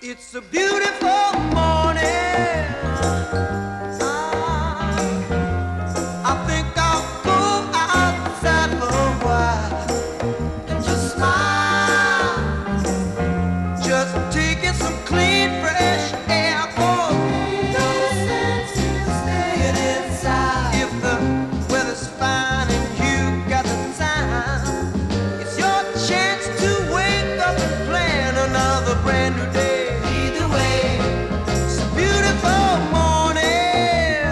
It's a beautiful morning. I think I'll go outside for a while and just smile. Just taking some clean, fresh air. Oh, no sense in staying inside. If the weather's fine and you got the time, it's your chance to wake up and plan another brand new day. Either way, it's a beautiful morning.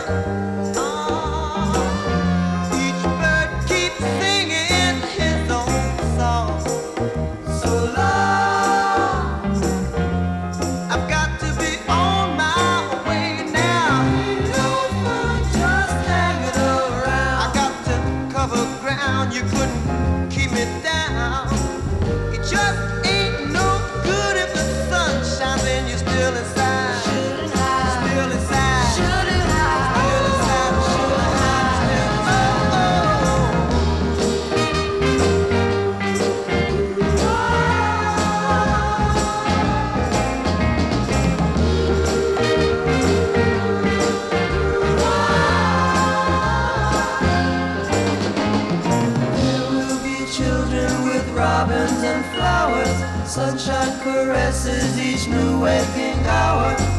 Each bird keeps singing his own song. So long, I've got to be on my way now. No fun just hanging around. I got to cover ground, you couldn't keep me down. It just ain't no good if the sun shines and you're still inside. Shouldn't hide. Still inside. Shouldn't hide. Still inside. Shouldn't hide. Still There will be children with robins and flowers. Sunshine caresses each new waking hour.